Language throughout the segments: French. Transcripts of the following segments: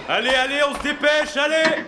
Allez, allez, on se dépêche, allez!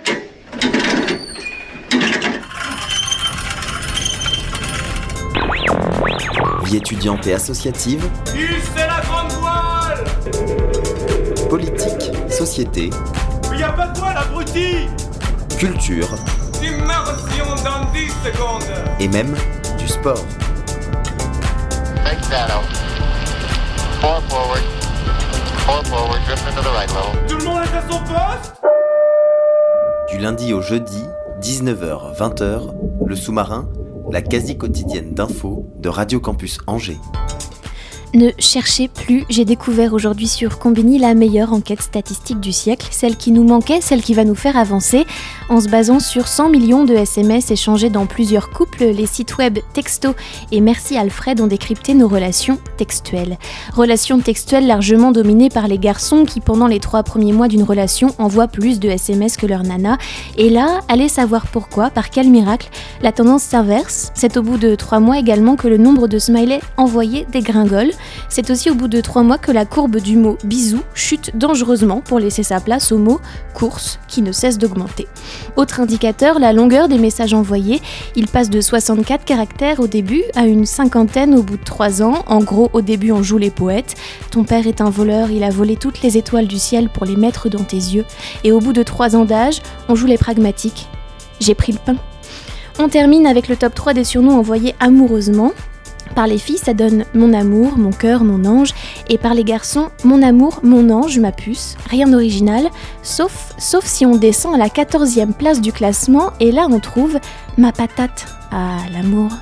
Vie étudiante et associative. C'est la grande voile! Politique, société. Mais y a pas de voile, abruti! Culture. Immersion dans 10 secondes! Et même du sport. Take shadow. 4 forward. 4 forward, drift into the right level. Tout le monde est à son poste? Du lundi au jeudi, 19h-20h, le sous-marin, la quasi-quotidienne d'infos de Radio Campus Angers. Ne cherchez plus, j'ai découvert aujourd'hui sur Combini la meilleure enquête statistique du siècle, celle qui nous manquait, celle qui va nous faire avancer, en se basant sur 100 millions de SMS échangés dans plusieurs couples. Les sites web Texto et Merci Alfred ont décrypté nos relations textuelles. Relations textuelles largement dominées par les garçons qui, pendant les 3 premiers mois d'une relation, envoient plus de SMS que leur nana. Et là, allez savoir pourquoi, par quel miracle, la tendance s'inverse. C'est au bout de 3 mois également que le nombre de smileys envoyés dégringole. C'est aussi au bout de 3 mois que la courbe du mot « bisou » chute dangereusement pour laisser sa place au mot « course » qui ne cesse d'augmenter. Autre indicateur, la longueur des messages envoyés. Il passe de 64 caractères au début à une 50aine au bout de 3 ans. En gros, au début, on joue les poètes. Ton père est un voleur, il a volé toutes les étoiles du ciel pour les mettre dans tes yeux. Et au bout de 3 ans d'âge, on joue les pragmatiques. J'ai pris le pain. On termine avec le top 3 des surnoms envoyés amoureusement. Par les filles, ça donne mon amour, mon cœur, mon ange. Et par les garçons, mon amour, mon ange, ma puce. Rien d'original, sauf si on descend à la 14e place du classement. Et là, on trouve ma patate. Ah, l'amour.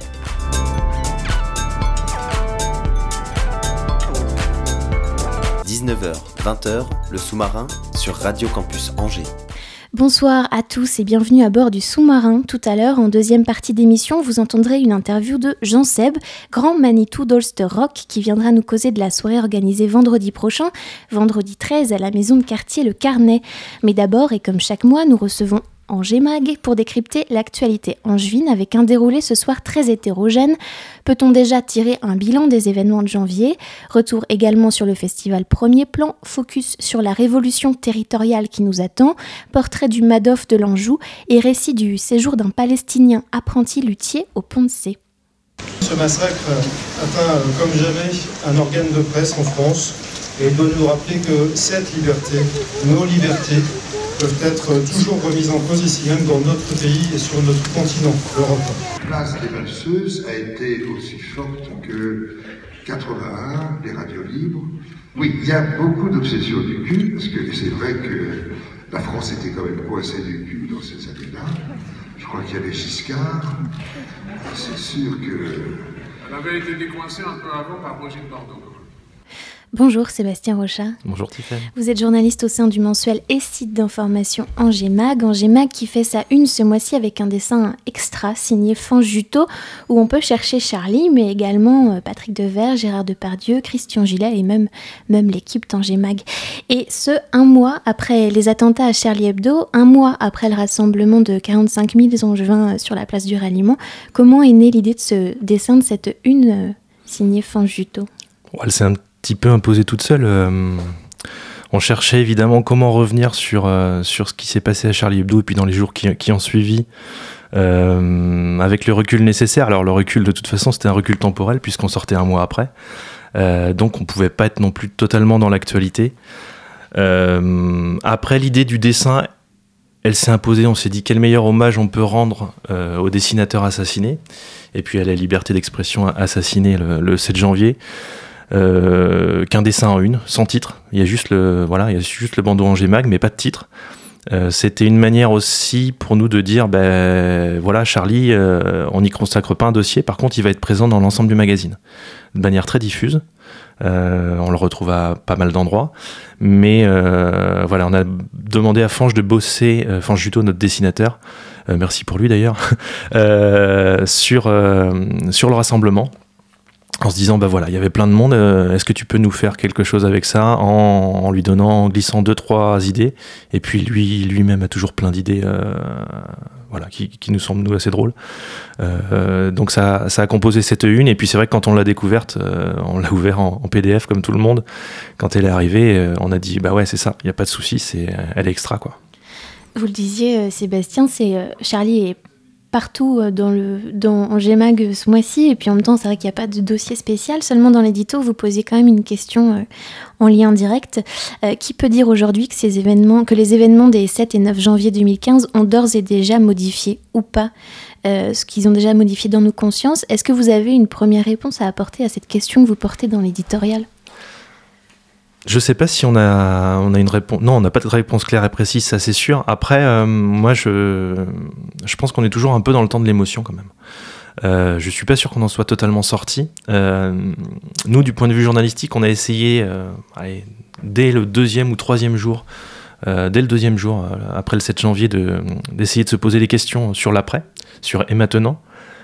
– 19h, 20h, le sous-marin sur Radio Campus Angers. Bonsoir à tous et bienvenue à bord du sous-marin. Tout à l'heure, en deuxième partie d'émission, vous entendrez une interview de Jean Seb, grand Manitou d'Ulster Rock, qui viendra nous causer de la soirée organisée vendredi prochain, vendredi 13, à la maison de quartier Le Carnet. Mais d'abord, et comme chaque mois, nous recevons Angers Mag pour décrypter l'actualité angevine avec un déroulé ce soir très hétérogène. Peut-on déjà tirer un bilan des événements de janvier ? Retour également sur le festival Premier Plan, focus sur la révolution territoriale qui nous attend, portrait du Madoff de l'Anjou et récit du séjour d'un Palestinien apprenti luthier au Pont de C. Ce massacre atteint comme jamais un organe de presse en France et doit nous rappeler que cette liberté, nos libertés, peuvent être toujours remises en cause ici même dans notre pays et sur notre continent, l'Europe. La place des valseuses a été aussi forte que 81, les radios libres. Oui, il y a beaucoup d'obsessions du cul, parce que c'est vrai que la France était quand même coincée du cul dans ces années-là. Je crois qu'il y avait Giscard. C'est sûr que... Elle avait été décoincée un peu avant par Brigitte Bardot. Bonjour Sébastien Rochat. Bonjour Tiffany. Vous êtes journaliste au sein du mensuel et site d'information Angers Mag qui fait sa une ce mois-ci avec un dessin extra signé Fanjuto où on peut chercher Charlie mais également Patrick Devers, Gérard Depardieu, Christian Gillet et même l'équipe d'Angers Mag. Et ce, un mois après les attentats à Charlie Hebdo, un mois après le rassemblement de 45 000 Angevins sur la place du Ralliement, comment est née l'idée de ce dessin, de cette une signée Fanjuto ? Elle s'est un petit peu imposée toute seule. On cherchait évidemment comment revenir sur ce qui s'est passé à Charlie Hebdo et puis dans les jours qui ont suivi, avec le recul nécessaire. Alors le recul de toute façon c'était un recul temporel puisqu'on sortait un mois après, donc on pouvait pas être non plus totalement dans l'actualité. Après l'idée du dessin, elle s'est imposée, on s'est dit quel meilleur hommage on peut rendre au dessinateur assassiné et puis à la liberté d'expression assassinée le 7 janvier. Qu'un dessin en une, sans titre. Il y a juste le bandeau Angers Mag, mais pas de titre. C'était une manière aussi pour nous de dire, Charlie, on n'y consacre pas un dossier, par contre il va être présent dans l'ensemble du magazine, de manière très diffuse. On le retrouve à pas mal d'endroits, mais on a demandé à Fange de bosser, Fange Juto, notre dessinateur, merci pour lui d'ailleurs, sur le rassemblement. En se disant, il y avait plein de monde, est-ce que tu peux nous faire quelque chose avec ça en lui donnant, en glissant 2-3 idées. Et puis lui-même a toujours plein d'idées voilà, qui nous semble nous assez drôle. Donc ça a composé cette une, et puis c'est vrai que quand on l'a découverte, on l'a ouvert en PDF comme tout le monde. Quand elle est arrivée, on a dit bah ouais, c'est ça, il n'y a pas de souci, elle est extra, quoi. Vous le disiez, Sébastien, Charlie est partout en GMag ce mois-ci, et puis en même temps c'est vrai qu'il n'y a pas de dossier spécial, seulement dans l'édito vous posez quand même une question en lien direct. Qui peut dire aujourd'hui que les événements des 7 et 9 janvier 2015 ont d'ores et déjà modifié ou pas ce qu'ils ont déjà modifié dans nos consciences? Est-ce que vous avez une première réponse à apporter à cette question que vous portez dans l'éditorial? Je sais pas si on a une réponse. Non, on n'a pas de réponse claire et précise, ça c'est sûr. Après, moi, je pense qu'on est toujours un peu dans le temps de l'émotion quand même. Je suis pas sûr qu'on en soit totalement sorti. Nous, du point de vue journalistique, on a essayé, dès le deuxième ou troisième jour, après le 7 janvier, d'essayer de se poser des questions sur l'après, sur et maintenant.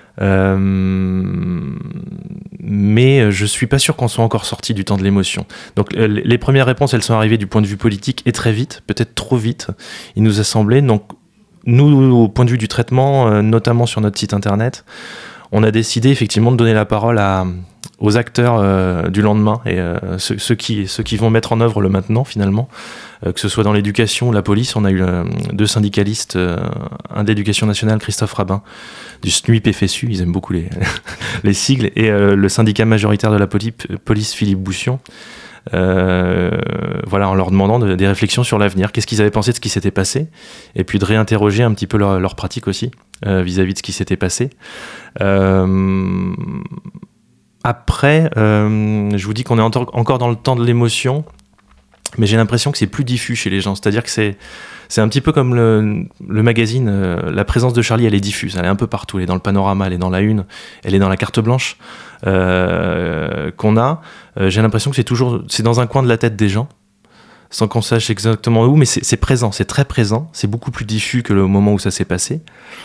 Mais je suis pas sûr qu'on soit encore sorti du temps de l'émotion. Donc les premières réponses, elles sont arrivées du point de vue politique et très vite, peut-être trop vite. Il nous a semblé, donc nous, au point de vue du traitement, notamment sur notre site internet, on a décidé effectivement de donner la parole aux acteurs du lendemain et ceux qui vont mettre en œuvre le maintenant finalement, que ce soit dans l'éducation ou la police. On a eu 2 syndicalistes, un d'éducation nationale, Christophe Rabin, du SNUIP FSU, ils aiment beaucoup les sigles, et le syndicat majoritaire de la police, Philippe Boussion. Voilà, en leur demandant des réflexions sur l'avenir, qu'est-ce qu'ils avaient pensé de ce qui s'était passé, et puis de réinterroger un petit peu leur pratique aussi vis-à-vis de ce qui s'était passé. Après, je vous dis qu'on est encore dans le temps de l'émotion, mais j'ai l'impression que c'est plus diffus chez les gens. C'est-à-dire que c'est un petit peu comme le magazine. La présence de Charlie, elle est diffuse, elle est un peu partout. Elle est dans le panorama, elle est dans la une, elle est dans la carte blanche qu'on a. J'ai l'impression que c'est dans un coin de la tête des gens, sans qu'on sache exactement où, mais c'est présent, c'est très présent. C'est beaucoup plus diffus que le moment où ça s'est passé.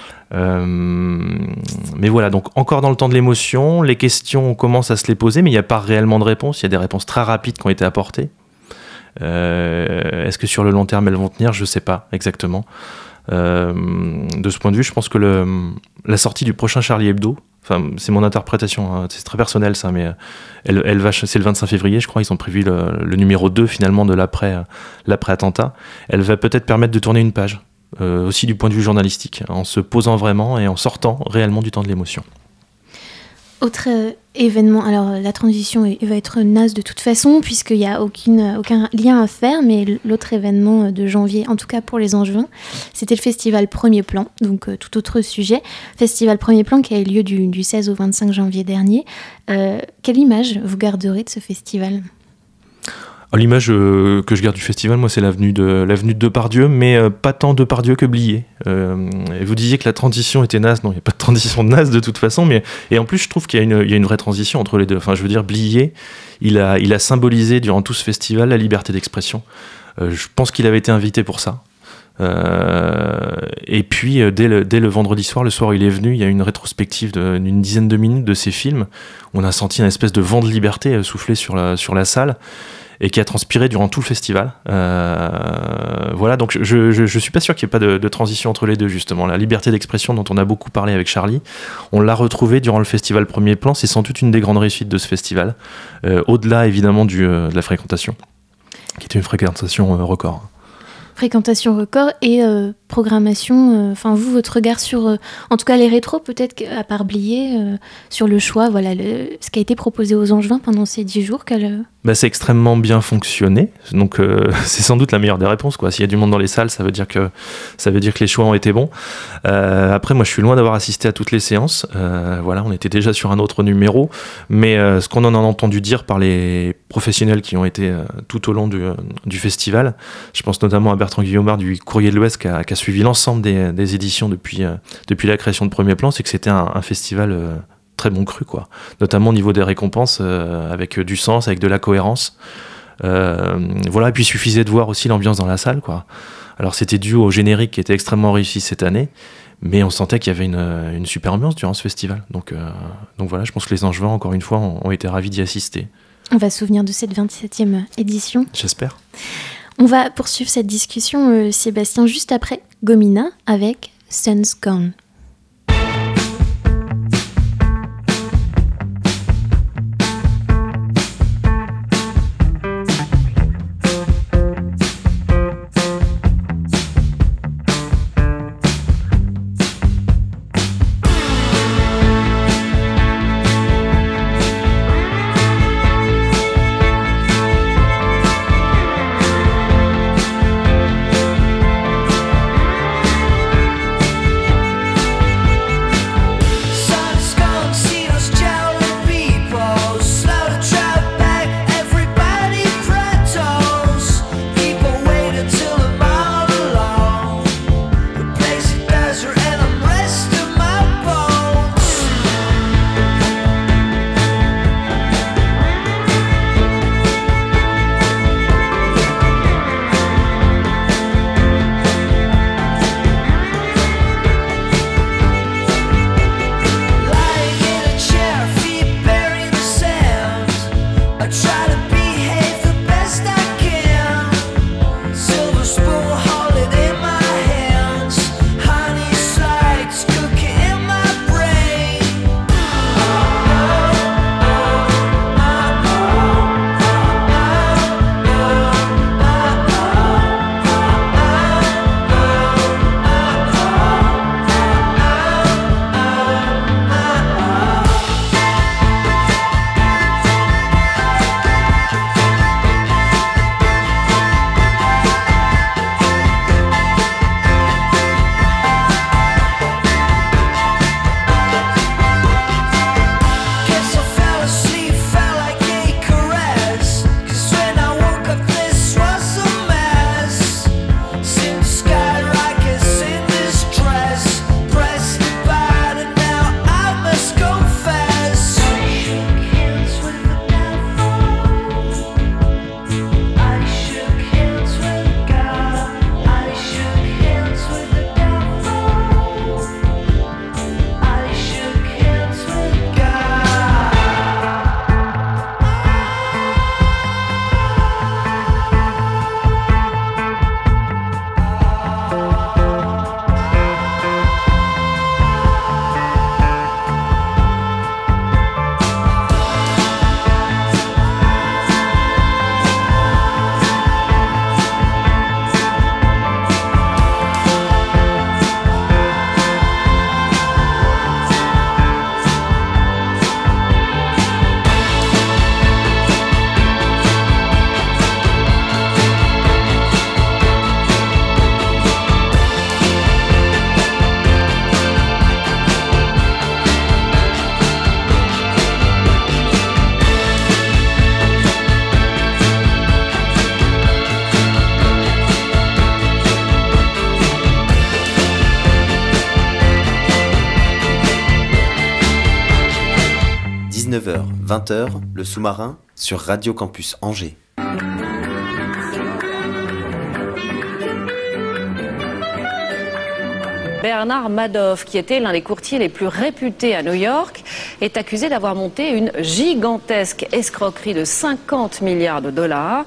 Mais voilà, donc encore dans le temps de l'émotion, les questions, on commence à se les poser, mais il n'y a pas réellement de réponse. Il y a des réponses très rapides qui ont été apportées. Est-ce que sur le long terme elles vont tenir? Je ne sais pas exactement. De ce point de vue, je pense que la sortie du prochain Charlie Hebdo, enfin c'est mon interprétation, hein, c'est très personnel ça, mais c'est le 25 février je crois, ils ont prévu le numéro 2 finalement de l'après-attentat. Elle va peut-être permettre de tourner une page. Aussi du point de vue journalistique, en se posant vraiment et en sortant réellement du temps de l'émotion. Autre événement, alors la transition va être naze de toute façon, puisqu'il n'y a aucun lien à faire, mais l'autre événement de janvier, en tout cas pour les Angevins, c'était le festival Premier Plan, donc tout autre sujet. Festival Premier Plan qui a eu lieu du 16 au 25 janvier dernier. Quelle image vous garderez de ce festival ? L'image que je garde du festival, moi, c'est l'avenue de Depardieu, mais pas tant Depardieu que Blier. Et vous disiez que la transition était naze. Non, il n'y a pas de transition naze de toute façon, et en plus, je trouve qu'il y a une vraie transition entre les deux. Enfin, je veux dire, Blier, il a symbolisé durant tout ce festival la liberté d'expression. Je pense qu'il avait été invité pour ça. Et puis, dès le vendredi soir, le soir où il est venu, il y a eu une rétrospective d'une dizaine de minutes de ses films. On a senti une espèce de vent de liberté souffler sur la salle, et qui a transpiré durant tout le festival. Voilà, donc je suis pas sûr qu'il n'y ait pas de transition entre les deux, justement. La liberté d'expression dont on a beaucoup parlé avec Charlie, on l'a retrouvée durant le festival Premier Plan. C'est sans doute une des grandes réussites de ce festival, au-delà évidemment de la fréquentation, qui était une fréquentation record. Fréquentation record et programmation, enfin vous, votre regard sur, en tout cas les rétros, peut-être à part Blier, sur le choix, voilà, ce qui a été proposé aux Angevins pendant ces 10 jours. C'est extrêmement bien fonctionné, donc c'est sans doute la meilleure des réponses, quoi. S'il y a du monde dans les salles, ça veut dire que les choix ont été bons. Après, moi je suis loin d'avoir assisté à toutes les séances, voilà, on était déjà sur un autre numéro, mais ce qu'on en a entendu dire par les professionnels qui ont été tout au long du festival, je pense notamment à Bertrand Guillaumard du Courrier de l'Ouest qui a suivi l'ensemble des éditions depuis la création de Premier Plan, c'est que c'était un festival très bon cru, quoi. Notamment au niveau des récompenses, avec du sens, avec de la cohérence. Voilà, et puis il suffisait de voir aussi l'ambiance dans la salle, quoi. Alors c'était dû au générique qui était extrêmement réussi cette année, mais on sentait qu'il y avait une super ambiance durant ce festival. Donc voilà, je pense que les Angevins, encore une fois, ont été ravis d'y assister. On va se souvenir de cette 27e édition. J'espère. On va poursuivre cette discussion, Sébastien, juste après Gomina, avec Sun's Gone. – 19h, 20h, le sous-marin sur Radio Campus Angers. Bernard Madoff, qui était l'un des courtiers les plus réputés à New York, est accusé d'avoir monté une gigantesque escroquerie de 50 milliards de dollars.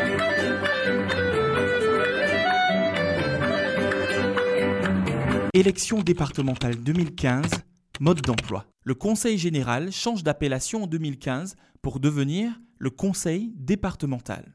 Élection départementale 2015, mode d'emploi. Le Conseil général change d'appellation en 2015 pour devenir le Conseil départemental.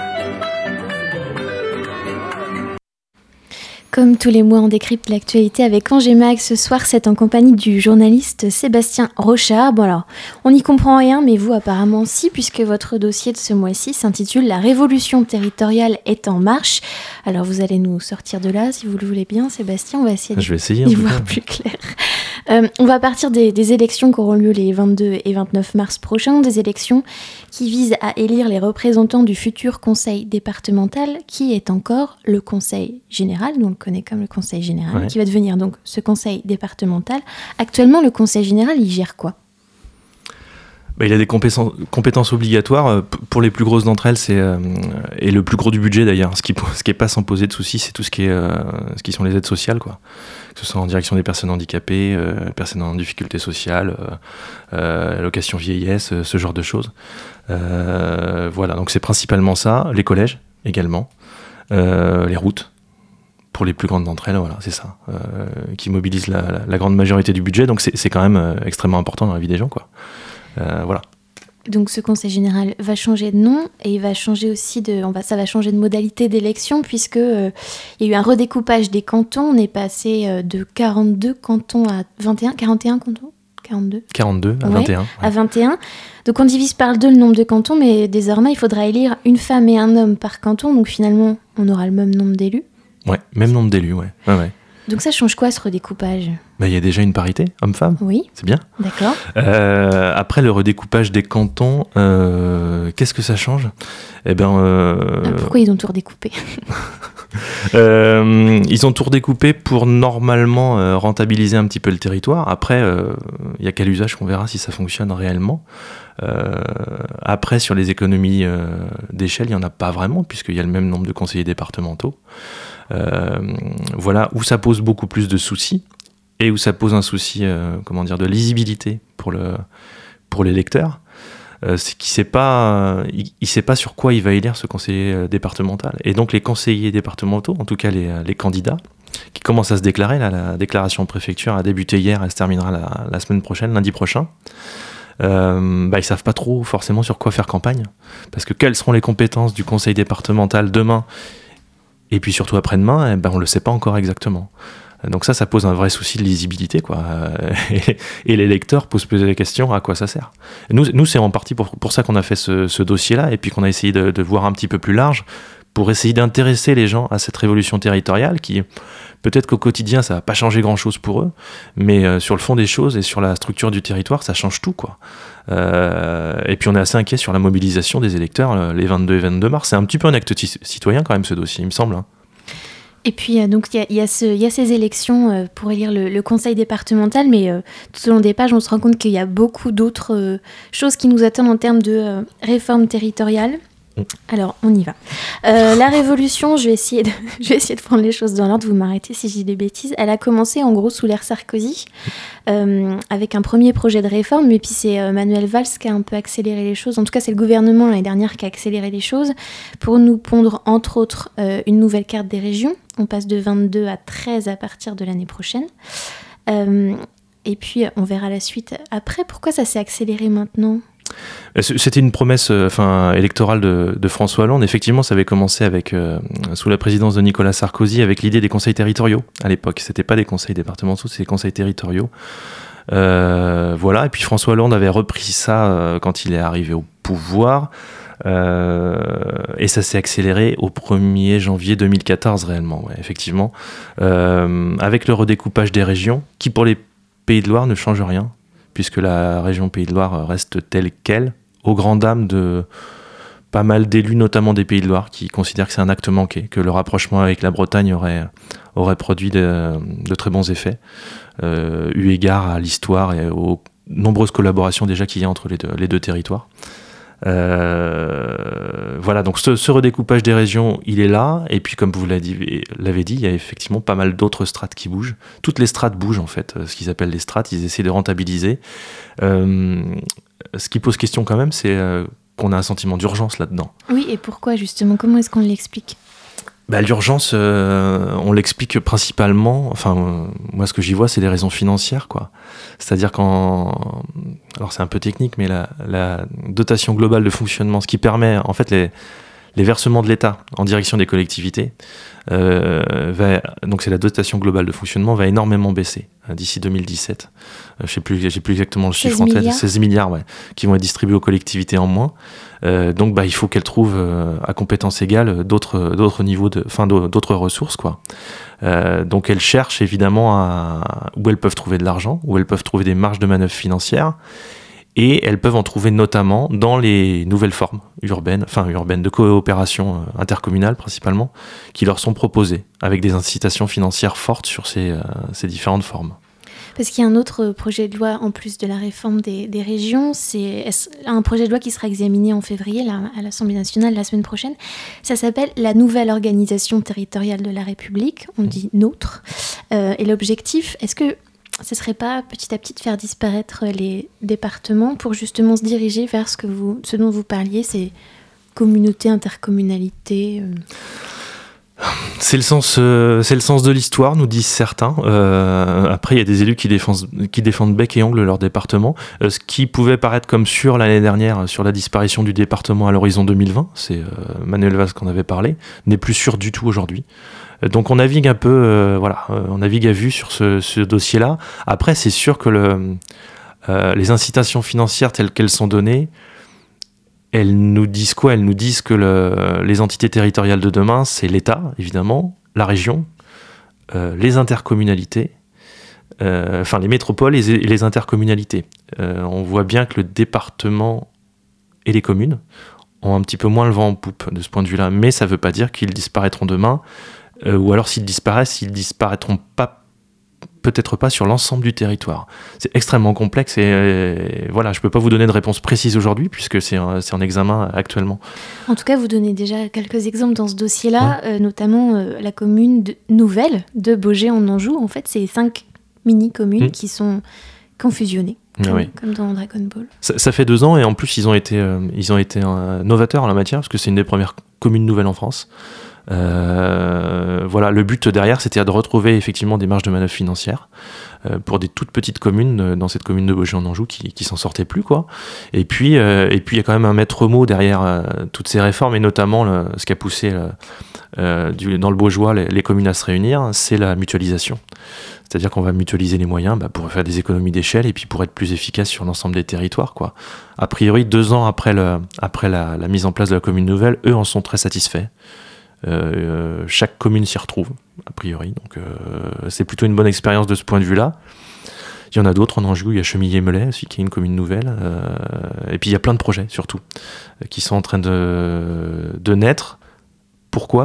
Comme tous les mois, on décrypte l'actualité avec Angers Mag. Ce soir, c'est en compagnie du journaliste Sébastien Rochard. Bon alors, on n'y comprend rien, mais vous apparemment si, puisque votre dossier de ce mois-ci s'intitule « La révolution territoriale est en marche ». Alors vous allez nous sortir de là, si vous le voulez bien, Sébastien. On va essayer d'y voir plus clair. On va partir des élections qui auront lieu les 22 et 29 mars prochains, des élections qui visent à élire les représentants du futur conseil départemental, qui est encore le conseil général, nous on le connaît comme le conseil général, qui va devenir donc ce conseil départemental. Actuellement, le conseil général, il gère quoi ? Il a des compétences obligatoires. Pour les plus grosses d'entre elles, et le plus gros du budget d'ailleurs. Ce qui est pas sans poser de soucis, c'est tout ce qui sont les aides sociales, quoi. Que ce soit en direction des personnes handicapées, personnes en difficulté sociale, allocation vieillesse, ce genre de choses. Voilà, donc c'est principalement ça. Les collèges également, les routes, pour les plus grandes d'entre elles, voilà, c'est ça, qui mobilisent la grande majorité du budget. Donc c'est quand même extrêmement important dans la vie des gens, quoi. Voilà. Donc ce conseil général va changer de nom et il va changer aussi ça va changer de modalité d'élection puisque il y a eu un redécoupage des cantons. On est passé de 42 cantons à 41 cantons. 42 à 21. Ouais. À 21. Donc on divise par 2 le nombre de cantons, mais désormais il faudra élire une femme et un homme par canton. Donc finalement on aura le même nombre d'élus. Ouais, même nombre d'élus, ouais. Donc ça change quoi ce redécoupage ? Il y a déjà une parité, homme-femme. Oui. C'est bien. D'accord. Après le redécoupage des cantons, qu'est-ce que ça change ? Pourquoi ils ont tout redécoupé ? Ils ont tout redécoupé pour normalement rentabiliser un petit peu le territoire. Après, il y a quel usage qu'on verra si ça fonctionne réellement. Après, sur les économies d'échelle, il n'y en a pas vraiment, puisqu'il y a le même nombre de conseillers départementaux. Voilà, où ça pose beaucoup plus de soucis, et où ça pose un souci de lisibilité pour l'électeur. C'est qu'il il sait pas sur quoi il va élire ce conseiller départemental. Et donc les conseillers départementaux, en tout cas les candidats, qui commencent à se déclarer, là, la déclaration en préfecture a débuté hier, elle se terminera la semaine prochaine, lundi prochain. Ils savent pas trop forcément sur quoi faire campagne, parce que quelles seront les compétences du conseil départemental demain, et puis surtout après-demain, on le sait pas encore exactement. Donc ça pose un vrai souci de lisibilité, quoi. Et l'électeur peut se poser la question à quoi ça sert. Nous c'est en partie pour ça qu'on a fait ce dossier-là, et puis qu'on a essayé de voir un petit peu plus large, pour essayer d'intéresser les gens à cette révolution territoriale qui, peut-être qu'au quotidien, ça va pas changer grand-chose pour eux, mais sur le fond des choses et sur la structure du territoire, ça change tout, quoi. Et puis on est assez inquiet sur la mobilisation des électeurs les 22 et 22 mars. C'est un petit peu un acte citoyen quand même, ce dossier, il me semble, hein. Et puis, donc, il y a ces élections pour élire le conseil départemental, mais tout au long des pages, on se rend compte qu'il y a beaucoup d'autres choses qui nous attendent en termes de réforme territoriale. Alors, on y va. La révolution, je vais essayer de prendre les choses dans l'ordre, vous m'arrêtez si je dis des bêtises. Elle a commencé en gros sous l'ère Sarkozy, avec un premier projet de réforme, mais puis c'est Manuel Valls qui a un peu accéléré les choses. En tout cas, c'est le gouvernement l'année dernière qui a accéléré les choses pour nous pondre, entre autres, une nouvelle carte des régions. On passe de 22 à 13 à partir de l'année prochaine. Et puis, on verra la suite après. Pourquoi ça s'est accéléré maintenant ? C'était une promesse électorale de François Hollande. Effectivement, ça avait commencé sous la présidence de Nicolas Sarkozy avec l'idée des conseils territoriaux. À l'époque, c'était pas des conseils départementaux, c'était des conseils territoriaux. Voilà. Et puis François Hollande avait repris ça quand il est arrivé au pouvoir. Et ça s'est accéléré au 1er janvier 2014 réellement, ouais, effectivement. Avec le redécoupage des régions, qui pour les Pays de Loire ne change rien, puisque la région Pays de Loire reste telle qu'elle, aux grandes dames de pas mal d'élus, notamment des Pays de Loire, qui considèrent que c'est un acte manqué, que le rapprochement avec la Bretagne aurait produit de très bons effets, eu égard à l'histoire et aux nombreuses collaborations déjà qu'il y a entre les deux territoires. Voilà, donc ce redécoupage des régions, il est là, et puis comme vous l'avez dit, il y a effectivement pas mal d'autres strates qui bougent. Toutes les strates bougent en fait, ce qu'ils appellent les strates, ils essaient de rentabiliser. Ce qui pose question quand même, c'est qu'on a un sentiment d'urgence là-dedans. Oui, et pourquoi justement ? Comment est-ce qu'on l'explique ? L'urgence, on l'explique principalement, moi ce que j'y vois, c'est les raisons financières, quoi. C'est-à-dire alors c'est un peu technique, mais la dotation globale de fonctionnement, ce qui permet, en fait, les versements de l'État en direction des collectivités, donc c'est la dotation globale de fonctionnement, va énormément baisser d'ici 2017. J'ai plus exactement le chiffre en tête, 16 milliards, ouais, qui vont être distribués aux collectivités en moins. Donc il faut qu'elles trouvent à compétences égales d'autres niveaux d'autres ressources, quoi. Donc elles cherchent évidemment où elles peuvent trouver de l'argent, où elles peuvent trouver des marges de manœuvre financières. Et elles peuvent en trouver notamment dans les nouvelles formes urbaines de coopération intercommunale principalement, qui leur sont proposées, avec des incitations financières fortes sur ces différentes formes. Parce qu'il y a un autre projet de loi en plus de la réforme des régions, c'est un projet de loi qui sera examiné en février à l'Assemblée nationale la semaine prochaine. Ça s'appelle la nouvelle organisation territoriale de la République, on dit NOTRe. Et l'objectif, est-ce que ce ne serait pas petit à petit de faire disparaître les départements pour justement se diriger vers ce dont vous parliez, ces communautés, intercommunalités C'est le sens de l'histoire, nous disent certains. Après, il y a des élus qui défendent bec et ongle leur département. Ce qui pouvait paraître comme sûr l'année dernière sur la disparition du département à l'horizon 2020, c'est Manuel Valls qui en avait parlé, n'est plus sûr du tout aujourd'hui. Donc on navigue un peu, on navigue à vue sur ce dossier-là. Après, c'est sûr que les incitations financières telles qu'elles sont données, elles nous disent quoi ? Elles nous disent que les entités territoriales de demain, c'est l'État, évidemment, la région, les intercommunalités, les métropoles et les intercommunalités. On voit bien que le département et les communes ont un petit peu moins le vent en poupe de ce point de vue-là, mais ça ne veut pas dire qu'ils disparaîtront demain, ou alors s'ils disparaissent, ils disparaîtront peut-être pas sur l'ensemble du territoire. C'est extrêmement complexe et je peux pas vous donner de réponse précise aujourd'hui puisque c'est en examen actuellement. En tout cas, vous donnez déjà quelques exemples dans ce dossier-là, notamment la commune nouvelle de Baugé en Anjou. En fait, c'est 5 mini-communes qui ont fusionné. Comme dans Dragon Ball. Ça fait 2 ans et en plus ils ont été novateurs en la matière parce que c'est une des premières communes nouvelles en France. Le but derrière c'était de retrouver effectivement des marges de manœuvre financières pour des toutes petites communes dans cette commune de Baugé en Anjou qui s'en sortaient plus quoi. Et puis il y a quand même un maître mot derrière toutes ces réformes et notamment ce qui a poussé dans le Baugeois les communes à se réunir, c'est la mutualisation. C'est-à-dire qu'on va mutualiser les moyens pour faire des économies d'échelle et puis pour être plus efficace sur l'ensemble des territoires, quoi. A priori, 2 ans après la mise en place de la commune nouvelle, eux en sont très satisfaits. Chaque commune s'y retrouve, a priori. Donc c'est plutôt une bonne expérience de ce point de vue-là. Il y en a d'autres en Anjou, il y a Chemillé-Melay aussi, qui est une commune nouvelle. Et puis il y a plein de projets, surtout, qui sont en train de naître. Pourquoi ?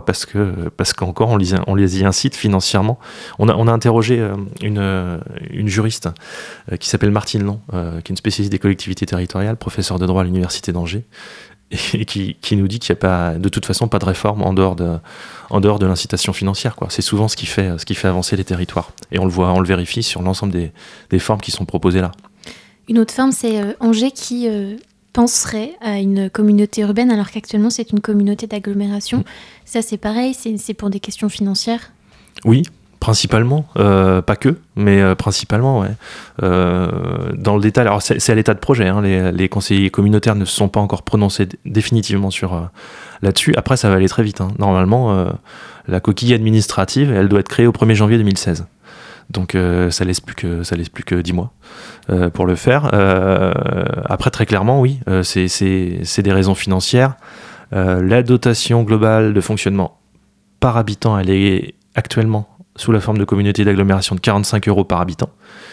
Parce qu'encore on les y incite financièrement. On a interrogé une juriste qui s'appelle Martine Long, qui est une spécialiste des collectivités territoriales, professeure de droit à l'université d'Angers, et qui nous dit qu'il n'y a pas, de toute façon pas de réforme en dehors de l'incitation financière, quoi. C'est souvent ce qui fait avancer les territoires. Et on le vérifie sur l'ensemble des formes qui sont proposées là. Une autre forme, c'est Angers qui penserait à une communauté urbaine alors qu'actuellement c'est une communauté d'agglomération. Ça c'est pareil, c'est pour des questions financières ? Oui, principalement, pas que, mais principalement, ouais. Dans le détail, alors c'est à l'état de projet, hein, les conseillers communautaires ne se sont pas encore prononcés définitivement là-dessus. Après ça va aller très vite, hein. Normalement, la coquille administrative, elle doit être créée au 1er janvier 2016. Donc ça laisse plus que 10 mois pour le faire. Après très clairement oui, c'est des raisons financières. La dotation globale de fonctionnement par habitant, elle est actuellement sous la forme de communauté d'agglomération de 45 € par habitant.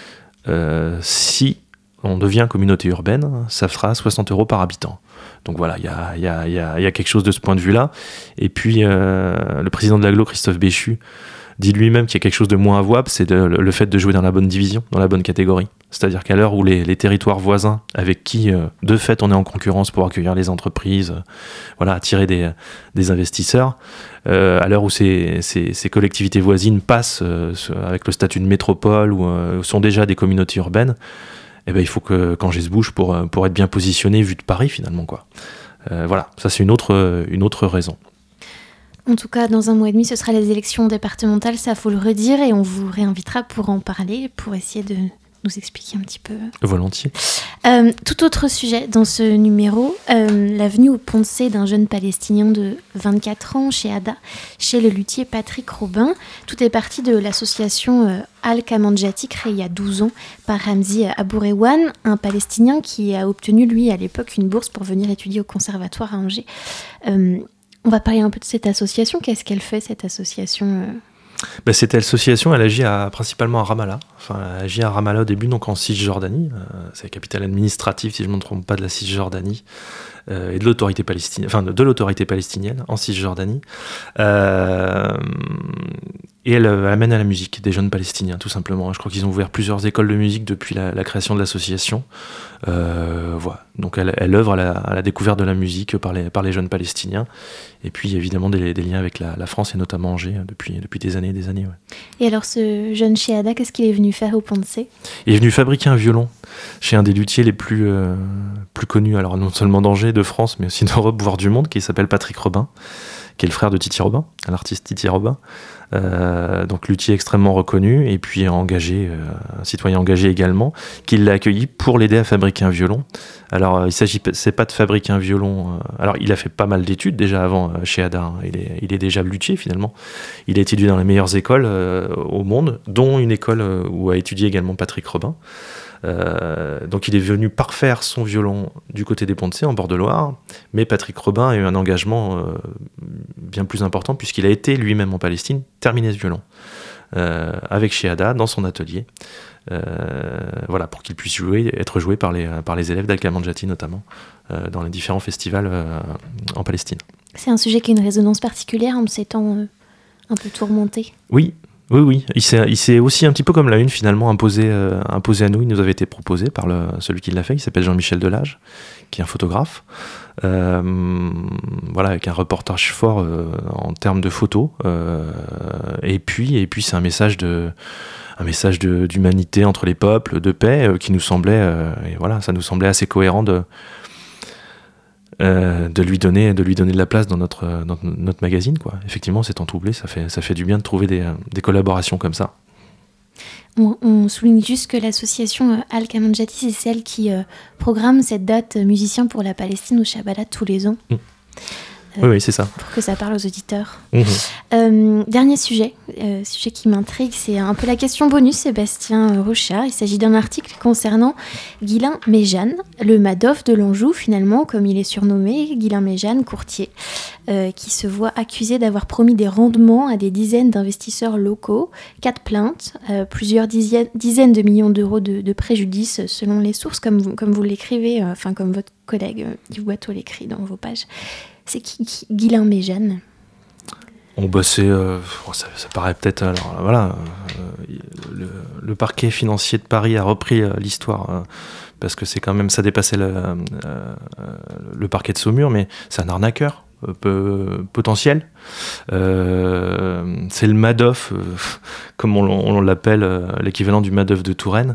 Si on devient communauté urbaine, ça fera 60 € par habitant. Donc voilà, il y a quelque chose de ce point de vue-là. Et puis le président de l'agglo, Christophe Béchu, dit lui-même qu'il y a quelque chose de moins avouable, c'est le fait de jouer dans la bonne division, dans la bonne catégorie. C'est-à-dire qu'à l'heure où les territoires voisins, avec qui, de fait, on est en concurrence pour accueillir les entreprises, attirer des investisseurs, à l'heure où ces collectivités voisines passent avec le statut de métropole ou sont déjà des communautés urbaines, il faut qu'Angers se bouge pour être bien positionné vu de Paris, finalement, quoi. Ça c'est une autre raison. En tout cas, dans 1 mois et demi, ce sera les élections départementales, ça faut le redire, et on vous réinvitera pour en parler, pour essayer de nous expliquer un petit peu. Volontiers. Tout autre sujet dans ce numéro, la venue au Pont de C d'un jeune Palestinien de 24 ans chez Ada, chez le luthier Patrick Robin. Tout est parti de l'association Al-Kamanjati, créée il y a 12 ans par Ramzi Abourewan, un Palestinien qui a obtenu, lui, à l'époque, une bourse pour venir étudier au conservatoire à Angers. On va parler un peu de cette association. Qu'est-ce qu'elle fait, cette association Cette association, elle agit principalement à Ramallah. Enfin, elle agit à Ramallah au début, donc en Cisjordanie. C'est la capitale administrative, si je ne me trompe pas, de la Cisjordanie et de l'autorité palestinienne, en Cisjordanie. Et elle amène à la musique des jeunes Palestiniens, tout simplement. Je crois qu'ils ont ouvert plusieurs écoles de musique depuis la création de l'association. Donc elle œuvre à la découverte de la musique par les jeunes Palestiniens. Et puis évidemment des liens avec la France et notamment Angers depuis des années et des années. Ouais. Et alors ce jeune chez Ada, qu'est-ce qu'il est venu faire au Pont de C ? Il est venu fabriquer un violon chez un des luthiers les plus connus, alors non seulement d'Angers, de France, mais aussi d'Europe, voire du monde, qui s'appelle Patrick Robin, qui est le frère de Titi Robin, l'artiste Titi Robin. Donc luthier extrêmement reconnu et puis engagé, un citoyen engagé également, qui l'a accueilli pour l'aider à fabriquer un violon. Alors c'est pas de fabriquer un violon. Alors il a fait pas mal d'études déjà avant chez Ada. Hein. Il est déjà luthier finalement. Il a étudié dans les meilleures écoles au monde, dont une école où a étudié également Patrick Robin. Donc il est venu parfaire son violon du côté des Ponts de Cé en Bord-de-Loire, mais Patrick Robin a eu un engagement bien plus important puisqu'il a été lui-même en Palestine terminer ce violon avec chez Ada dans son atelier, voilà, pour qu'il puisse être joué par les élèves d'Al-Kamanjati notamment dans les différents festivals en Palestine. C'est un sujet qui a une résonance particulière en ces temps un peu tourmentés. Oui. Il s'est aussi un petit peu comme la une finalement imposé à nous. Il nous avait été proposé par celui qui l'a fait. Il s'appelle Jean-Michel Delage, qui est un photographe. Voilà, avec un reportage fort en termes de photos. Et puis c'est un message d'humanité entre les peuples, de paix, qui nous semblait, et voilà, ça nous semblait assez cohérent de lui donner de la place dans notre magazine, quoi. Effectivement, c'est en troublé, ça fait du bien de trouver des collaborations comme ça. On souligne juste que l'association Al-Kamanjati, c'est celle qui programme cette date musicien pour la Palestine au Shabbat tous les ans. Oui, c'est ça. Pour que ça parle aux auditeurs. Dernier sujet qui m'intrigue, c'est un peu la question bonus, Sébastien Rochard. Il s'agit d'un article concernant Guilain Méjeanne, le Madoff de l'Anjou, finalement, comme il est surnommé, Guilain Méjeanne, courtier, qui se voit accusé d'avoir promis des rendements à des dizaines d'investisseurs locaux, 4 plaintes, plusieurs dizaines de millions d'euros de préjudice, selon les sources, comme vous l'écrivez, comme votre collègue Yves Boiteau l'écrit dans vos pages. C'est qui Guilain Méjeanne ? Ça paraît peut-être... Alors voilà, le parquet financier de Paris a repris l'histoire, parce que c'est quand même, ça dépassait le parquet de Saumur, mais c'est un arnaqueur potentiel. C'est le Madoff, comme on l'appelle, l'équivalent du Madoff de Touraine.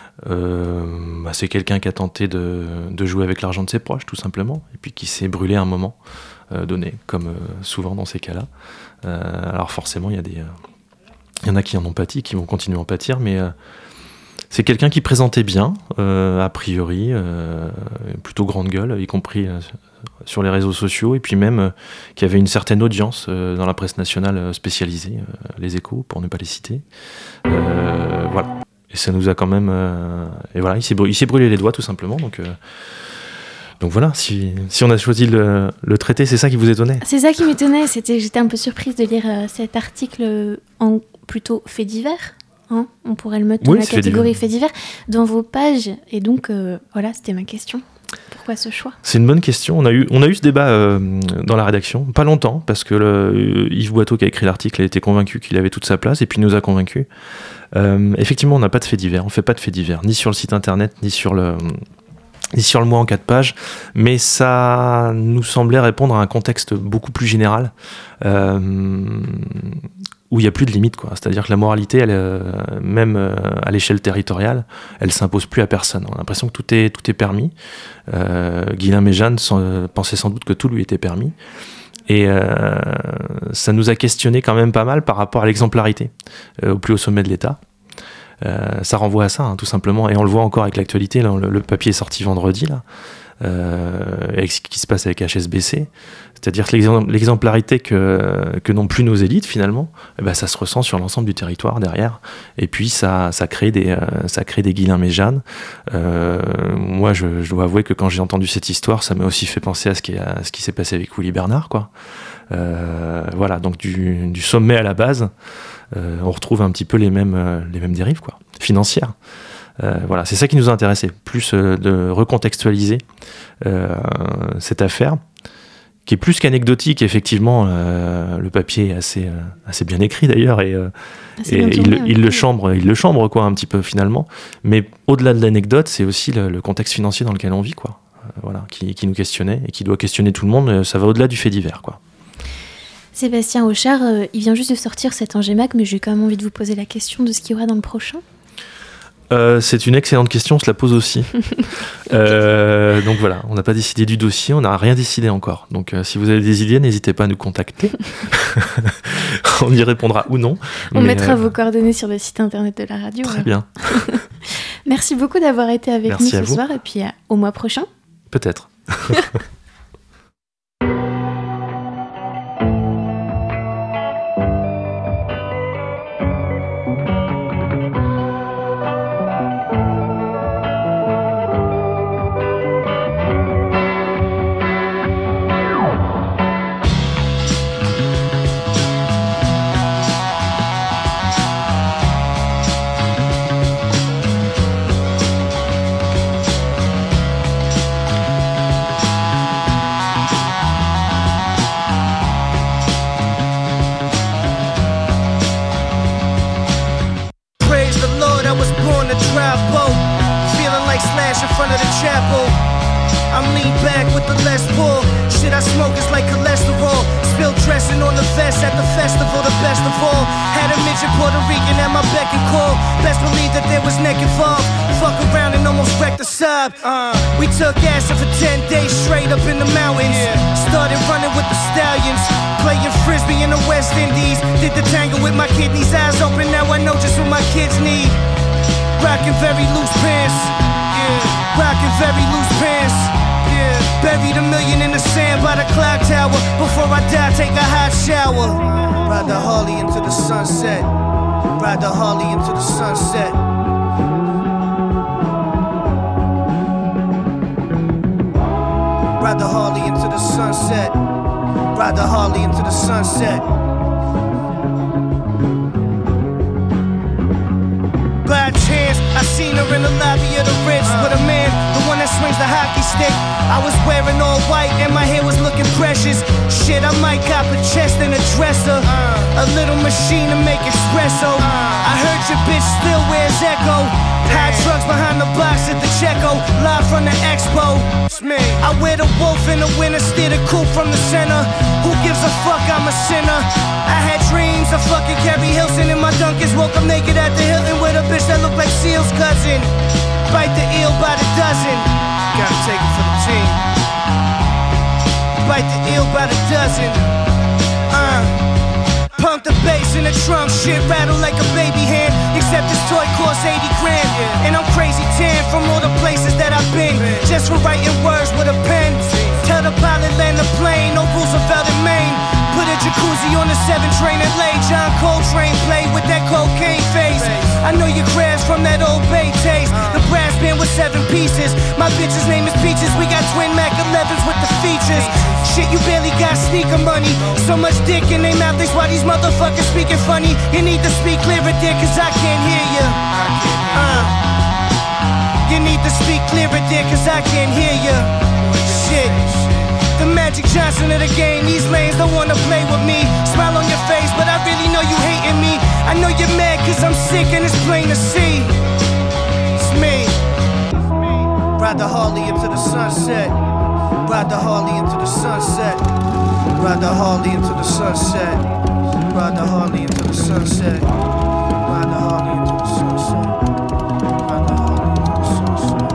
C'est quelqu'un qui a tenté de jouer avec l'argent de ses proches, tout simplement, et puis qui s'est brûlé à un moment donné, comme souvent dans ces cas-là. Alors forcément, il y en a qui en ont pâti, qui vont continuer à en pâtir, mais c'est quelqu'un qui présentait bien, a priori, plutôt grande gueule, y compris sur les réseaux sociaux, et puis même qui avait une certaine audience dans la presse nationale spécialisée, les Échos, pour ne pas les citer. Voilà. Et ça nous a quand même... et voilà, il s'est brûlé les doigts, tout simplement. Donc voilà, si on a choisi le traité, c'est ça qui vous étonnait ? C'est ça qui m'étonnait. J'étais un peu surprise de lire cet article en plutôt fait divers. Hein, on pourrait le mettre dans la catégorie fait divers dans vos pages. Et donc, voilà, c'était ma question. Pourquoi ce choix ? C'est une bonne question. On a eu ce débat dans la rédaction, pas longtemps, parce que Yves Boiteau, qui a écrit l'article, a été convaincu qu'il avait toute sa place, et puis il nous a convaincus. Effectivement, on n'a pas de faits divers, on fait pas de faits divers, ni sur le site internet, ni sur le mois en 4 pages, mais ça nous semblait répondre à un contexte beaucoup plus général, où il n'y a plus de limite, quoi. C'est-à-dire que la moralité, même à l'échelle territoriale, elle s'impose plus à personne. On a l'impression que tout est permis. Guilain Méjeanne pensait sans doute que tout lui était permis. Et ça nous a questionné quand même pas mal par rapport à l'exemplarité au plus haut sommet de l'État. Ça renvoie à ça, hein, tout simplement. Et on le voit encore avec l'actualité. Là, le papier est sorti vendredi, là, avec ce qui se passe avec HSBC. C'est-à-dire que l'exemplarité que n'ont plus nos élites, finalement, ça se ressent sur l'ensemble du territoire derrière. Et puis, ça crée des Guilain Méjeanne. Moi, je dois avouer que quand j'ai entendu cette histoire, ça m'a aussi fait penser à ce qui s'est passé avec Willy Bernard, quoi. Voilà, donc du sommet à la base, on retrouve un petit peu les mêmes dérives, quoi, financières. Voilà, c'est ça qui nous a intéressé, plus de recontextualiser cette affaire, qui est plus qu'anecdotique. Effectivement, le papier est assez bien écrit d'ailleurs, et il le chambre quoi, un petit peu finalement. Mais au-delà de l'anecdote, c'est aussi le contexte financier dans lequel on vit, quoi. Voilà, qui nous questionnait et qui doit questionner tout le monde. Ça va au-delà du fait divers, quoi. Sébastien Rochard, il vient juste de sortir cet Angémac, mais j'ai quand même envie de vous poser la question de ce qu'il y aura dans le prochain. C'est une excellente question, on se la pose aussi. Donc voilà, on n'a pas décidé du dossier, on n'a rien décidé encore. Donc si vous avez des idées, n'hésitez pas à nous contacter. On y répondra ou non. On mettra vos coordonnées sur le site internet de la radio. Très bien. Merci beaucoup d'avoir été avec nous ce soir et puis au mois prochain. Peut-être. We took acid for 10 days straight up in the mountains. Started running with the stallions, playing frisbee in the West Indies. Did the tango with my kidneys, eyes open, now I know just what my kids need. Rockin' very loose pants, rockin' very loose pants. Buried $1 million in the sand by the clock tower. Before I die, take a hot shower. Ride the Harley into the sunset. Ride the Harley into the sunset. Ride the Harley into the sunset. Ride the Harley into the sunset. By chance, I seen her in the lobby of the Ritz with a man, the one that swings the hockey stick. I was wearing all white and my hair was looking precious. Shit, I might cop a chest and a dresser, a little machine to make espresso. I heard your bitch still wears Echo. High trucks behind the box at the Checo, live from the expo. It's me. I wear the wolf in the winter, steer the coupe from the center. Who gives a fuck, I'm a sinner. I had dreams of fucking Carrie Hilson in my Dunkers. Woke up naked at the Hilton with a bitch that looked like Seal's cousin. Bite the eel by the dozen. Gotta take it for the team. Bite the eel by the dozen. Pump the bass in the trunk, shit rattle like a baby hand. Except this toy costs 80 grand. And I'm crazy tan from all the places that I've been. Just for writing words with a pen. Tell the pilot land the plane, no Roosevelt in Maine. Put a jacuzzi on the 7 train and lay John Coltrane play with that cocaine face. I know you crashed from that old Bay taste. The brass band with 7 pieces. My bitch's name is Peaches. We got twin Mac 11s with the features. Shit, you barely got sneaker money. So much dick in their mouth, that's why these motherfuckers speaking funny. You need to speak clearer, dear, cause I can't hear you. You need to speak clearer, dear, cause I can't hear you. Shit. The Magic Johnson of the game, these lanes don't wanna play with me. Smile on your face, but I really know you hating me. I know you're mad cause I'm sick and it's plain to see. It's me. Ride the Harley into the sunset. Ride the Harley into the sunset. Ride the Harley into the sunset. Ride the Harley into the sunset. Ride the Harley into the sunset. Ride the Harley into the sunset.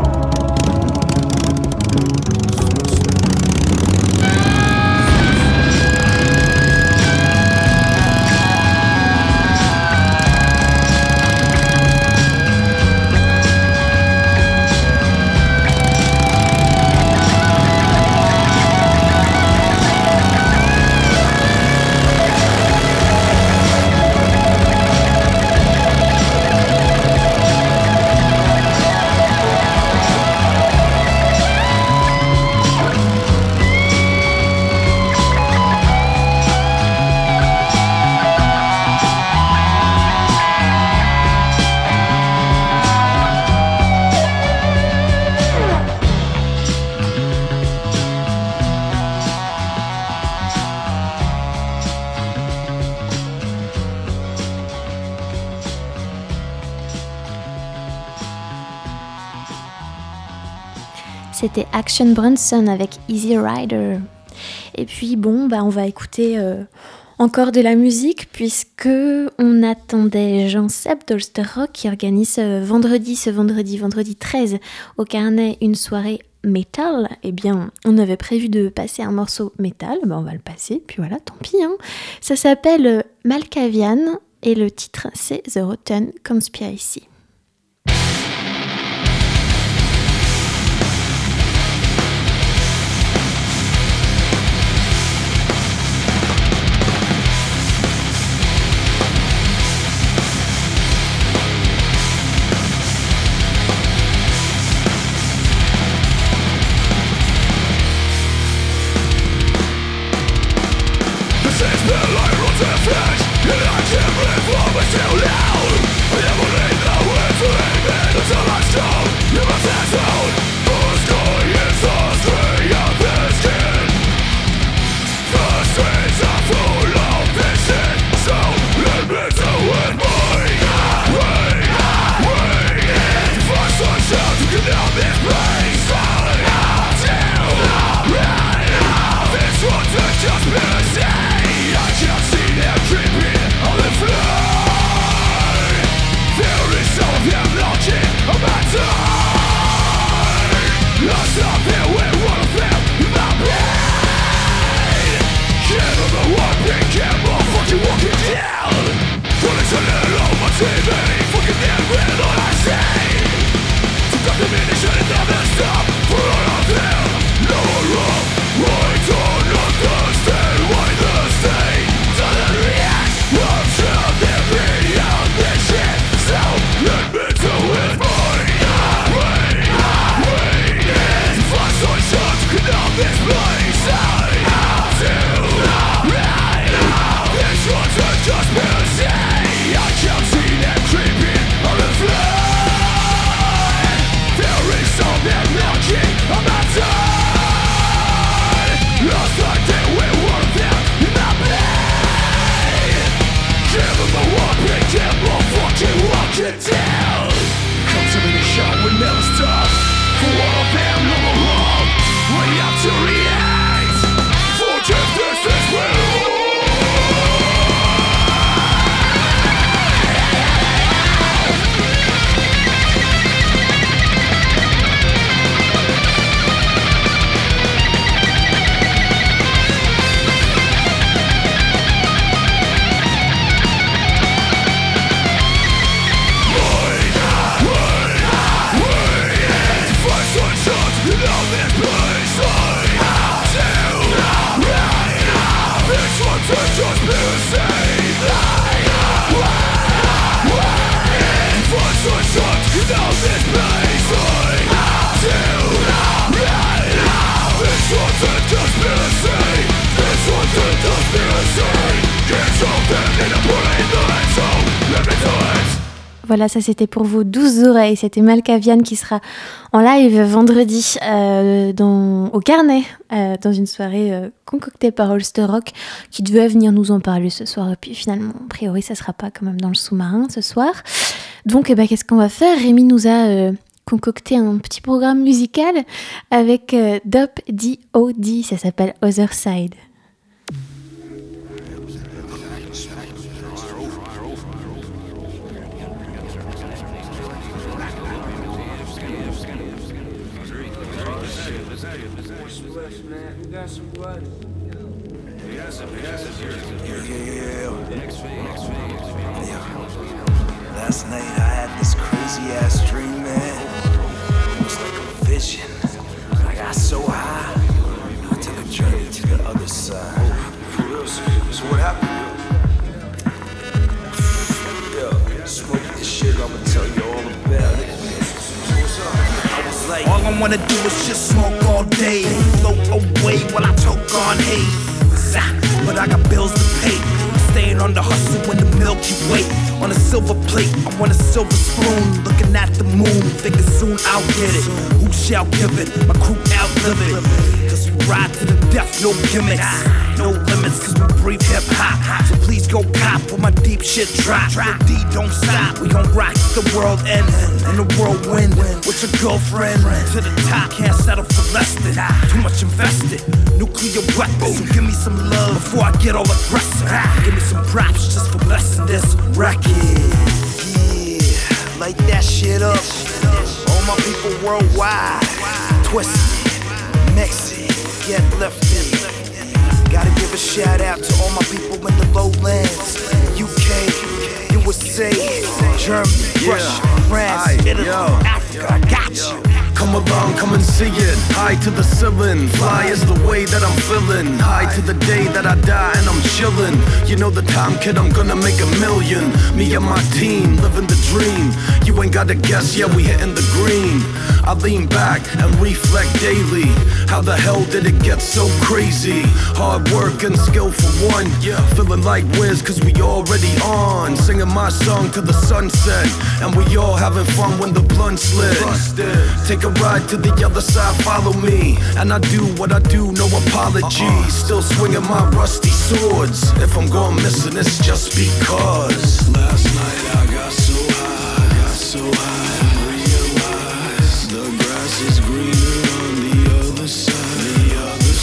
C'était Action Bronson avec Easy Rider. Et puis bon, on va écouter Encore de la musique, puisque on attendait Jean-Seb d'Holster Rock qui organise ce vendredi 13 au Carnet une soirée métal. Eh bien, on avait prévu de passer un morceau métal, ben on va le passer, puis voilà, tant pis. Hein. Ça s'appelle Malkavian et le titre c'est The Rotten Conspiracy. Voilà, ça c'était pour vos 12 oreilles. C'était Malkavian qui sera en live vendredi au Carnet, dans une soirée concoctée par Holster Rock, qui devait venir nous en parler ce soir. Et puis finalement, a priori, ça sera pas quand même dans le sous-marin ce soir. Donc, qu'est-ce qu'on va faire ? Rémi nous a concocté un petit programme musical avec Dop D.O.D. Ça s'appelle Other Side. Last night I had this crazy ass dream, man. It was like a vision. I got so high, I took a journey to the other side. So what happened? Yo, smoke this shit, I'ma tell you all about it. I was like, all I wanna do is just smoke all day, float away while I talk on haze. But I got bills to pay. Staying on the hustle in the Milky Way. On a silver plate, I want a silver spoon. Looking at the moon, thinking soon I'll get it. Who shall give it? My crew outlive it. Cause we ride to the death, no gimmicks. No limits, cause we breathe hip-hop. So please go cop with my deep hope shit drop. The D don't stop. We gon' rock the world end in a whirlwind with your girlfriend. To the top, can't settle for less than. Too much invested. Nuclear weapons. So give me some love before I get all aggressive. Give me some props just for blessing this record. Yeah, light that shit up. All my people worldwide. Twist it, mix it, get lifted. Gotta give a shout out to all my people in the lowlands. UK, USA, Germany, Russia, France, Italy, Africa, I got you. Come along, come and see it. High to the ceiling, fly is the way that I'm feeling. High to the day that I die and I'm chillin'. You know the time, kid, I'm gonna make $1 million. Me and my team, living the dream. You ain't gotta guess, yeah, we hitting the green. I lean back and reflect daily. How the hell did it get so crazy? Hard work and skill for one. Feeling like Wiz cause we already on. Singing my song to the sunset. And we all having fun when the blunt slid. Take a ride to the other side, follow me. And I do what I do, no apology. Still swinging my rusty swords. If I'm going missing, it's just because last night I got so high, and realized the grass is greener on the other side,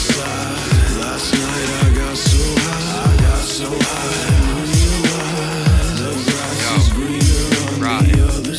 Last night I got so high, and realized the grass is greener on the other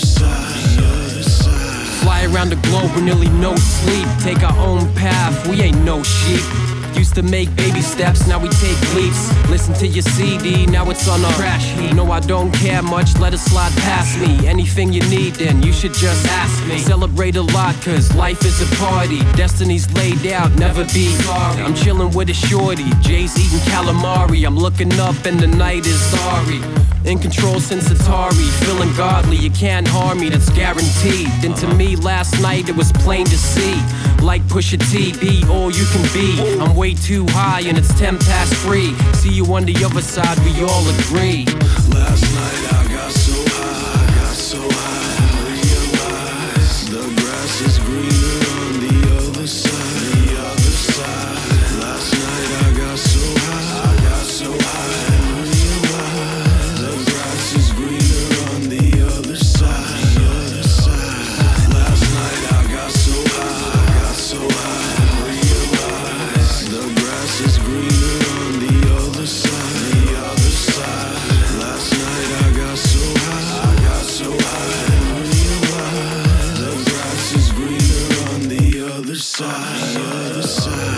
side. Fly around the globe with nearly no sleep. Take our own path, we ain't no sheep. Used to make baby steps, now we take leaps. Listen to your CD, now it's on a crash heat. No, I don't care much, let it slide past me. Anything you need, then you should just ask me. Celebrate a lot, cause life is a party. Destiny's laid out, never be sorry. I'm chilling with a shorty, Jay's eating calamari. I'm looking up and the night is sorry. In control since Atari, feeling godly, you can't harm me, that's guaranteed. And to me last night it was plain to see. Like Pusha T, be all you can be. I'm way too high and it's 3:10. See you on the other side, we all agree. Last night I got so high, and realized the grass is greener on the other side, Last night I got so high, and realized the grass is greener on the other side, Last night I got so high, and realized the grass is greener on the other side, Last night I got so high, and realized the grass is greener on the other side,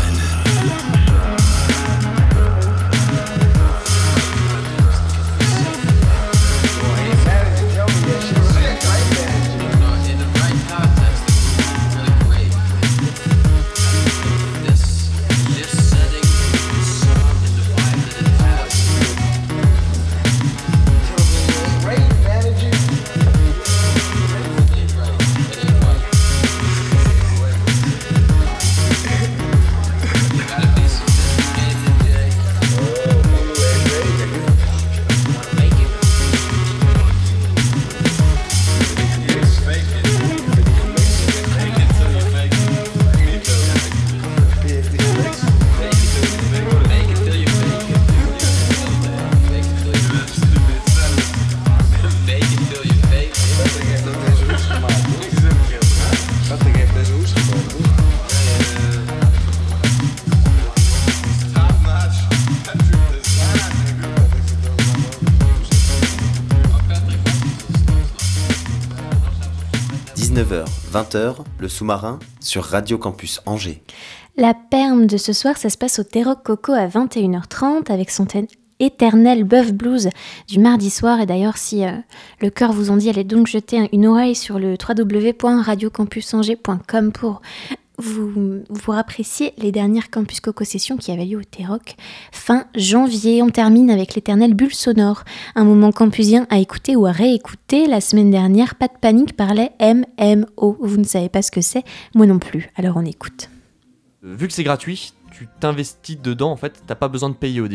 h 20h, le sous-marin sur Radio Campus Angers. La perme de ce soir, ça se passe au T-Rock Coco à 21h30 avec son éternel Bœuf Blues du mardi soir. Et d'ailleurs, si le cœur vous en dit, allez donc jeter une oreille sur le www.radiocampusangers.com pour vous apprécier les dernières Campus Coco sessions qui avaient lieu au T-Rock fin janvier. On termine avec l'éternel Bulle Sonore, un moment campusien à écouter ou à réécouter. La semaine dernière, Pas de Panique parlait MMO. Vous ne savez pas ce que c'est, moi non plus, alors on écoute. Vu que c'est gratuit, tu t'investis dedans, en fait, t'as pas besoin de payer au début.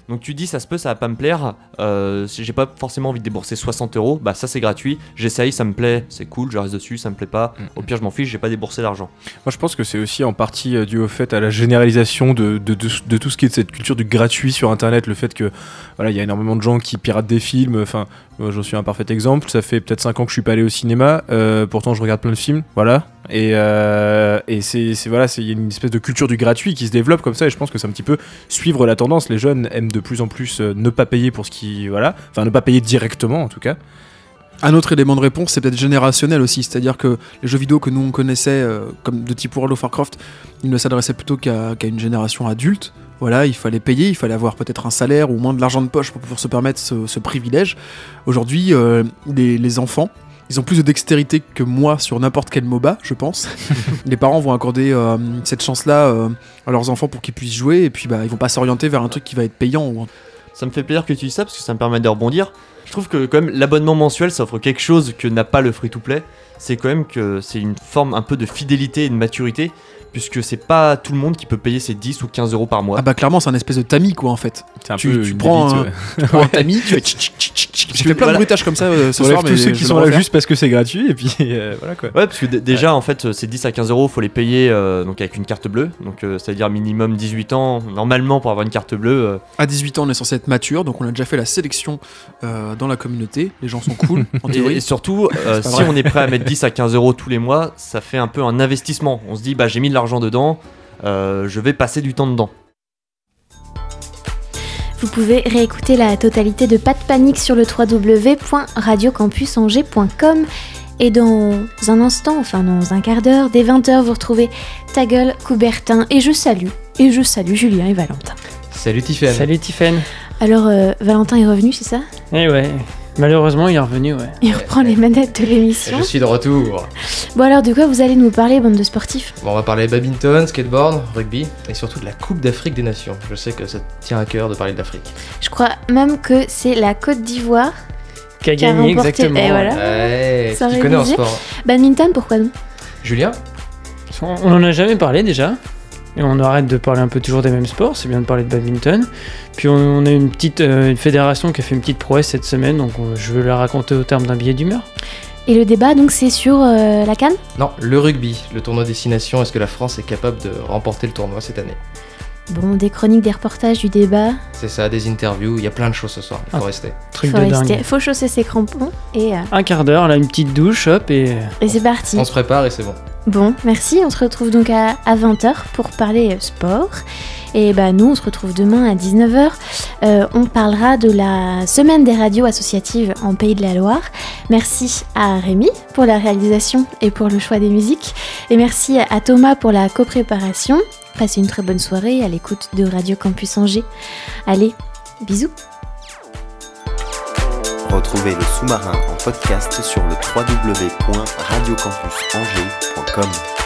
Donc tu dis ça se peut, ça va pas me plaire, si j'ai pas forcément envie de débourser 60€, bah ça c'est gratuit, j'essaye, ça me plaît, c'est cool, je reste dessus, ça me plaît pas, au pire je m'en fiche, j'ai pas déboursé l'argent. Moi je pense que c'est aussi en partie dû au fait à la généralisation de tout ce qui est de cette culture du gratuit sur internet, le fait que voilà, il y a énormément de gens qui piratent des films, enfin moi j'en suis un parfait exemple, ça fait peut-être 5 ans que je suis pas allé au cinéma, pourtant je regarde plein de films, voilà. Et c'est voilà, il y a une espèce de culture du gratuit qui se développe comme ça, et je pense que c'est un petit peu suivre la tendance. Les jeunes aiment de plus en plus ne pas payer pour ce qui, voilà, enfin ne pas payer directement en tout cas. Un autre élément de réponse, c'est peut-être générationnel aussi, c'est-à-dire que les jeux vidéo que nous on connaissait comme de type World of Warcraft, ils ne s'adressaient plutôt qu'à une génération adulte. Voilà, il fallait payer, il fallait avoir peut-être un salaire ou moins de l'argent de poche pour pouvoir se permettre ce privilège. Aujourd'hui, les enfants, ils ont plus de dextérité que moi sur n'importe quel MOBA, je pense. Les parents vont accorder cette chance-là à leurs enfants pour qu'ils puissent jouer, et puis ils vont pas s'orienter vers un truc qui va être payant. Ça me fait plaisir que tu dis ça, parce que ça me permet de rebondir. Je trouve que quand même l'abonnement mensuel, ça offre quelque chose que n'a pas le free-to-play. C'est quand même que c'est une forme un peu de fidélité et de maturité, puisque c'est pas tout le monde qui peut payer ses 10 ou 15€ par mois. Ah bah clairement c'est un espèce de tamis quoi en fait. Tu prends un tamis, tu fais plein de bruitages comme ça ce soir. Tous ceux qui sont là juste parce que c'est gratuit et puis voilà quoi. Ouais, parce que déjà en fait c'est 10 à 15€, faut les payer donc avec une carte bleue, donc ça veut dire minimum 18 ans normalement pour avoir une carte bleue. À 18 ans on est censé être mature, donc on a déjà fait la sélection dans la communauté, les gens sont cool en théorie. Et surtout si on est prêt à mettre 10 à 15€ tous les mois, ça fait un peu un investissement. On se dit j'ai mis de l'argent dedans, je vais passer du temps dedans. Vous pouvez réécouter la totalité de Pas de panique sur le www.radiocampusangers.com. Et dans un instant, enfin dans un quart d'heure, dès 20h, vous retrouvez Ta Gueule, Coubertin. Et je salue Julien et Valentin. Salut Tiffaine. Salut Tiffaine. Alors, Valentin est revenu, c'est ça ? Eh ouais, malheureusement il est revenu, ouais. Il reprend les manettes de l'émission. Je suis de retour. Bon alors, de quoi vous allez nous parler, bande de sportifs ? Bon, on va parler badminton, skateboard, rugby et surtout de la Coupe d'Afrique des Nations. Je sais que ça te tient à cœur de parler de l'Afrique. Je crois même que c'est la Côte d'Ivoire qui a gagné, exactement. Et voilà. Ouais, tu connais en sport. Badminton, pourquoi non ? Julien ? On en a jamais parlé déjà. Et on arrête de parler un peu toujours des mêmes sports, c'est bien de parler de badminton. Puis on a une petite une fédération qui a fait une petite prouesse cette semaine, donc je veux la raconter au terme d'un billet d'humeur. Et le débat, donc, c'est sur la CAN ? Non, le rugby, le tournoi Destination. Est-ce que la France est capable de remporter le tournoi cette année ? Bon, des chroniques, des reportages, du débat. C'est ça, des interviews, il y a plein de choses ce soir, il faut rester. Truc de dingue. Faut chausser ses crampons et... Un quart d'heure, là, une petite douche, hop, et c'est parti. On se prépare et c'est bon. Bon, merci, on se retrouve donc à 20h pour parler sport. Et nous, on se retrouve demain à 19h. On parlera de la semaine des radios associatives en Pays de la Loire. Merci à Rémi pour la réalisation et pour le choix des musiques. Et merci à Thomas pour la copréparation. Passez une très bonne soirée à l'écoute de Radio Campus Angers. Allez, bisous. Retrouvez le sous-marin en podcast sur le www.radiocampusangers.com.